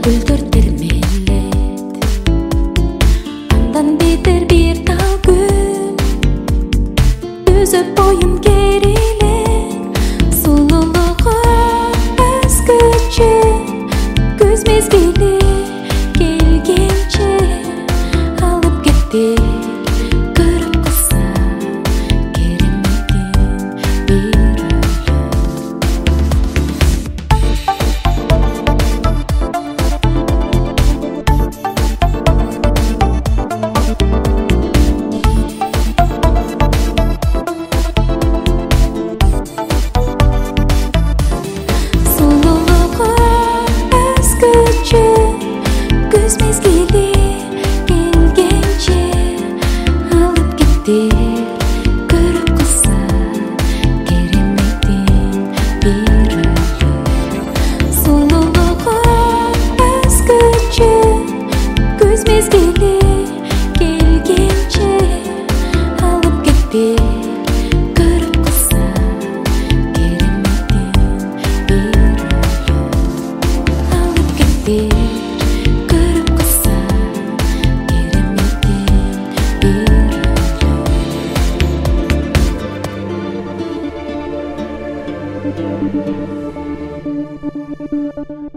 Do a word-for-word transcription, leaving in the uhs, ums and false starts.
Gülдөр термелет Андан бетер бир тал гүл Түзөп бойым кериле Сулулугу өзгөчө Күз мезгили келгенче Алып кеттик көрүп калса кереметтин бир Күз мезгили келгенче алып кеттик көрүп калса кереметтин бир сулуулугу өзгөчө күз мезгили келгенче алып кеттик көрүп калса кереметтин бир алып кеттик Thank you.